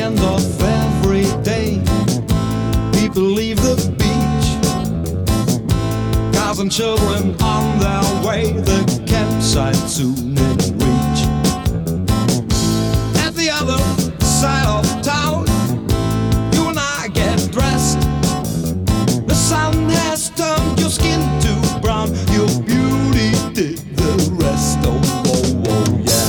end of every day, people leave the beach, cars and children on their way, the campsite soon in reach. At the other side of town, you and I get dressed. The sun has turned your skin to brown, your beauty did the rest. Oh, oh, oh, yeah.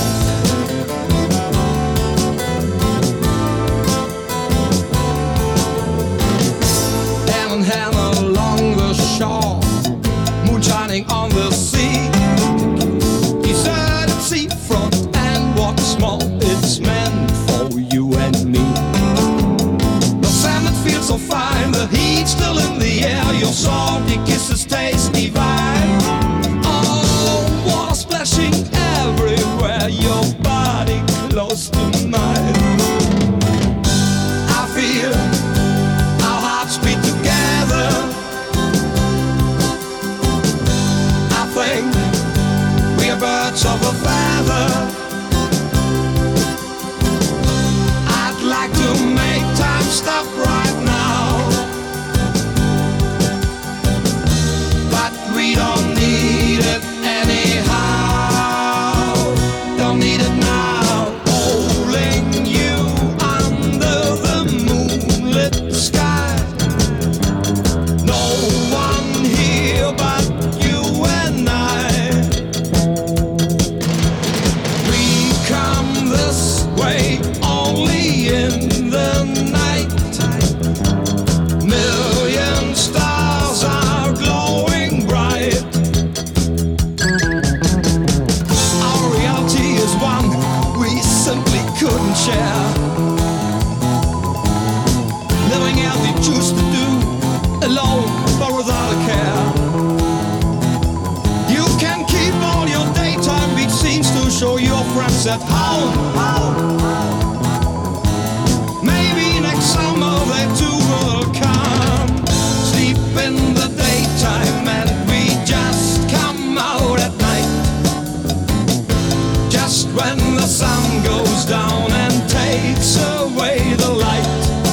Hand in hand along the shore, moon shining on the sea. Deserted seafront and what's more, it's meant for you and me. The salmon feels so fine, the heat still in the air, your salty kisses taste divine. Oh, water splashing everywhere, your body close to mine. I feel our hearts beat together. I think we are birds of a feather. I'd like to make time stop right now, but we don't need it anyhow. Don't need it now. Holding you under the moonlit sky. No one here but you and I. We come this way only in the night. Million stars are glowing bright. Our reality is one we simply couldn't share. Living as we choose to do, alone but without a care. You can keep all your daytime beat scenes to show your friends at home. Maybe next summer they too will come. Sleep in the daytime and we just come out at night. Just when the sun goes down and takes away the light.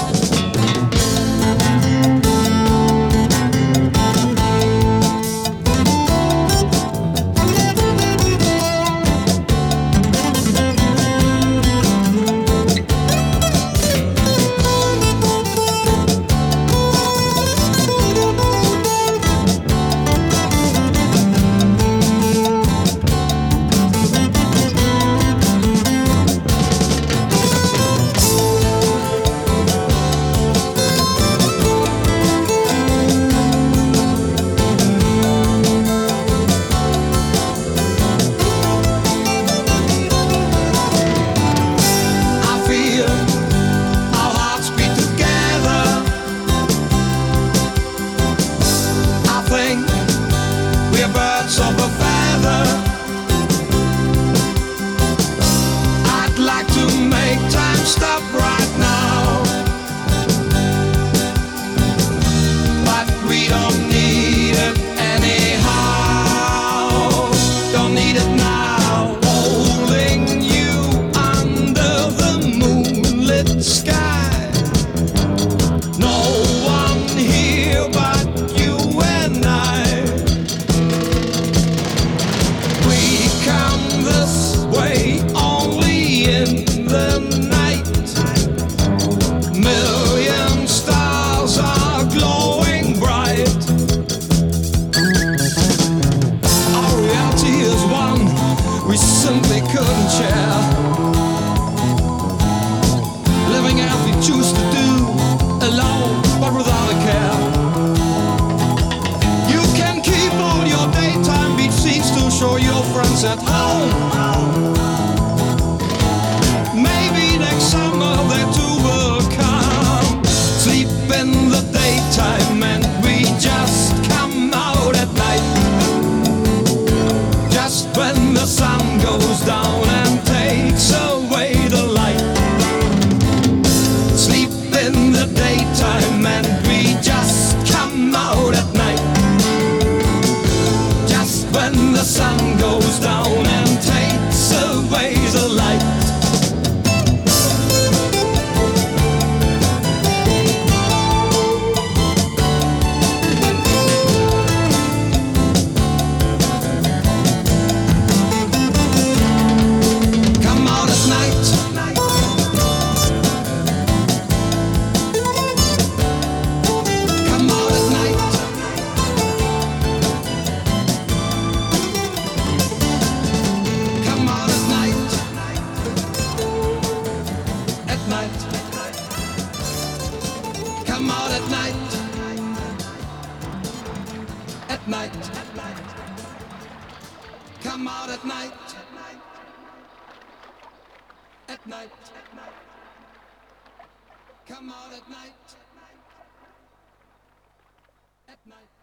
At home. Maybe next summer they too will come. Sleep in the daytime and we just come out at night. Just when the sun goes down and takes away the light. Sleep in the daytime and we just come out at night. Just when the sun goes down and takes away the light. Come out at night. At night. Come out at night. At night. Come out at night. At night.